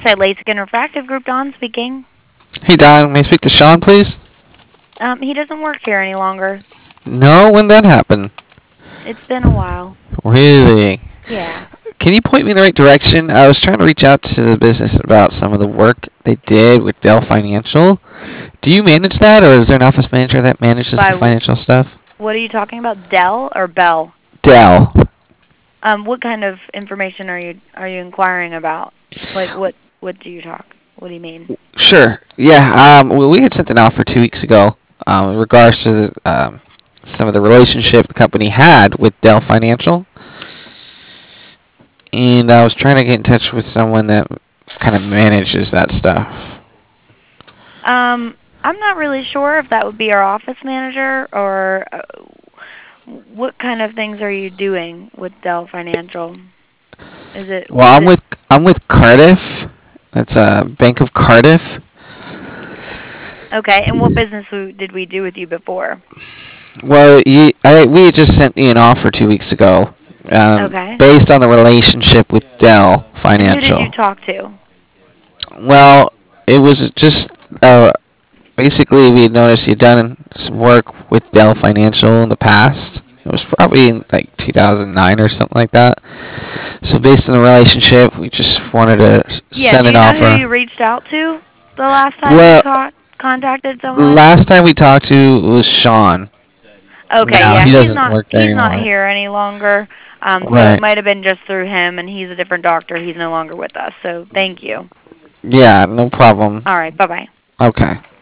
Eyesight LASIK and Refractive Group, Don speaking. Hey Don, may I speak to Sean, please? He doesn't work here any longer. No, when that happened? It's been a while. Really? Yeah. Can you point me in the right direction? I was trying to reach out to the business about some of the work they did with Dell Financial. Do you manage that, or is there an office manager that manages the financial stuff? What are you talking about, Dell or Bell? Dell. What kind of information are you inquiring about? Like, what do you talk? What do you mean? Sure. Yeah. We had sent an offer 2 weeks ago in regards to some of the relationship the company had with Dell Financial, and I was trying to get in touch with someone that kind of manages that stuff. I'm not really sure if that would be our office manager or what kind of things are you doing with Dell Financial? Is it? Well, I'm with Cardiff. That's Bank of Cardiff. Okay, and what business did we do with you before? Well, we had just sent you an offer 2 weeks ago, Okay. based on the relationship with Dell And who did Financial. you talk to? Well, it was just basically we had noticed you'd done some work with Dell Financial in the past. It was probably in like 2009 or something like that. So based on the relationship, we just wanted to send Do an you know who offer. you reached out to the last time you Well, contacted someone? last time we talked to was Sean. Okay, No, yeah, he he's doesn't not work there he's not anymore. here any longer. So it Right. might have been just through him, and he's a different doctor. He's no longer with us. So thank you. Yeah, no problem. All right, bye bye. Okay.